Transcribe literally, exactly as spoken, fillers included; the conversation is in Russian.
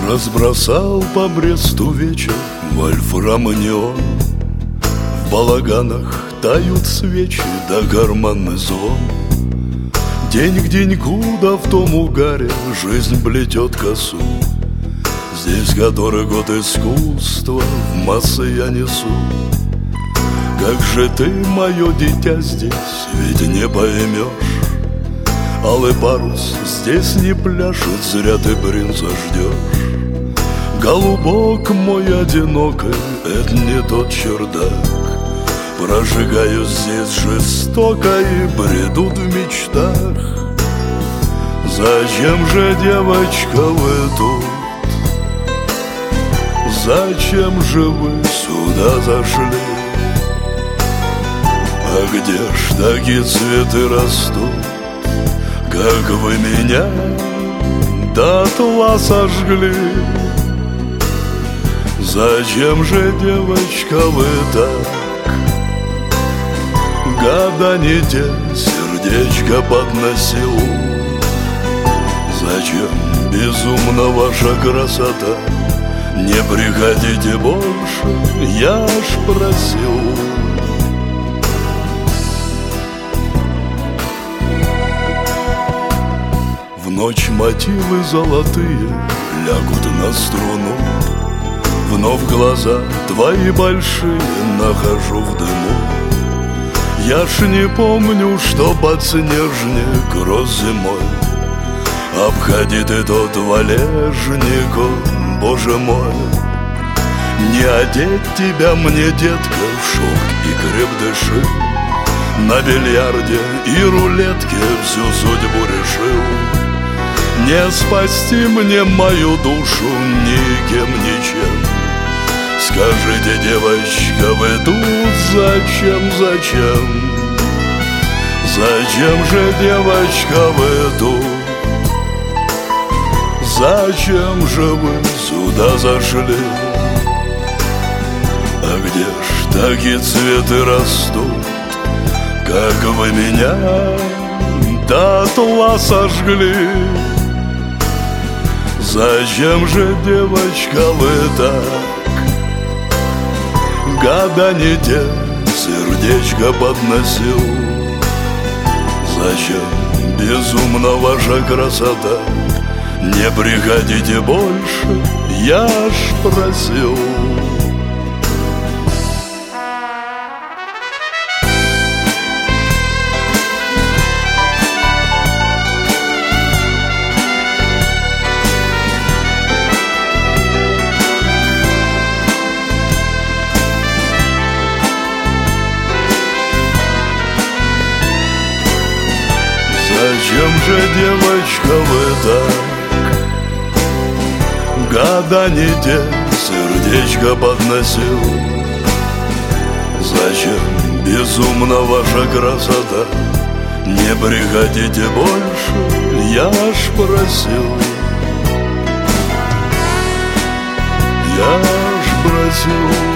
Разбросал по Бресту вечер вольфрам и неон. В балаганах тают свечи да карманный звон. День к деньку, да в том угаре жизнь плетет косу. Здесь который год искусства в массы я несу. Как же ты, мое дитя, здесь ведь не поймешь. Алый парус здесь не пляшет, зря ты принца ждешь. Голубок мой одинокий, это не тот чердак. Прожигаю здесь жестоко и бредут в мечтах. Зачем же, девочка, вы тут? Зачем же вы сюда зашли? А где ж такие цветы растут, как вы меня дотла сожгли? Зачем же, девочка, вы так года не те сердечко подносил? Зачем безумна ваша красота? Не приходите больше, я ж просил. В ночь мотивы золотые лягут на струну. Вновь глаза твои большие нахожу в дыму. Я ж не помню, что подснежник рос зимой. Обходи ты тот валежник, Боже мой. Не одеть тебя мне, детка, в шелк и креп дыши. На бильярде и рулетке всю судьбу решил. Не спасти мне мою душу никем, ничем. Скажите, девочка, вы тут зачем, зачем? Зачем же, девочка, вы тут? Зачем же вы сюда зашли? А где ж такие цветы растут, как вы меня дотла сожгли? Зачем же, девочка, вы так года не те сердечко подносил? Зачем безумна ваша красота? Не приходите больше, я ж просил. Зачем же, девочка, вы так года не те сердечко подносил? Зачем безумна ваша красота? Не приходите больше, я ж просил. Я ж просил.